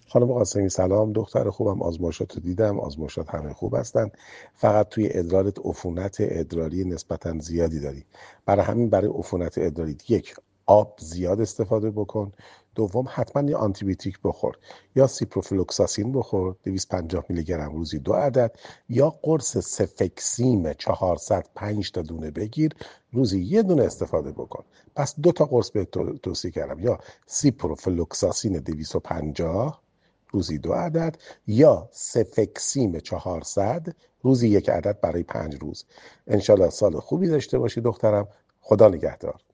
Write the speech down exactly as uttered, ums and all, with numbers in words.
خانم قاسمی سلام، دختر خوبم. آزمایشات رو دیدم، آزمایشات همه خوب هستن، فقط توی ادرارت عفونت ادراری نسبتا زیادی داری. برای همین برای عفونت ادراری یک، آب زیاد استفاده بکن. دوم، حتما یه آنتیبیوتیک بخور، یا سیپروفلوکساسین بخور دویست و پنجاه میلی گرم روزی دو عدد، یا قرص سفکسیم چهارصد پنج تا دونه بگیر، روزی یه دونه استفاده بکن. پس دو تا قرص به تو- توصیه کردم، یا سیپروفلوکساسین دویست و پنجاه روزی دو عدد، یا سفکسیم چهارصد روزی یک عدد برای پنج روز. انشالله سال خوبی داشته باشی دخترم. خدا نگهدار.